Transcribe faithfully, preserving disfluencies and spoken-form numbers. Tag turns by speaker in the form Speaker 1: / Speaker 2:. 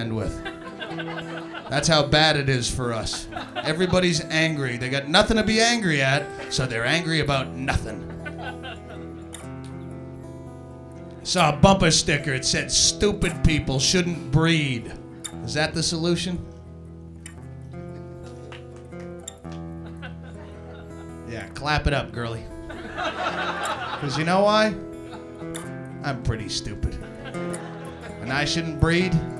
Speaker 1: contend with. That's how bad it is for us. Everybody's angry. They got nothing to be angry at, so they're angry about nothing. Saw a bumper sticker. It said, "Stupid people shouldn't breed." Is that the solution? Yeah, clap it up, girlie. Because you know why? I'm pretty stupid. And I shouldn't breed?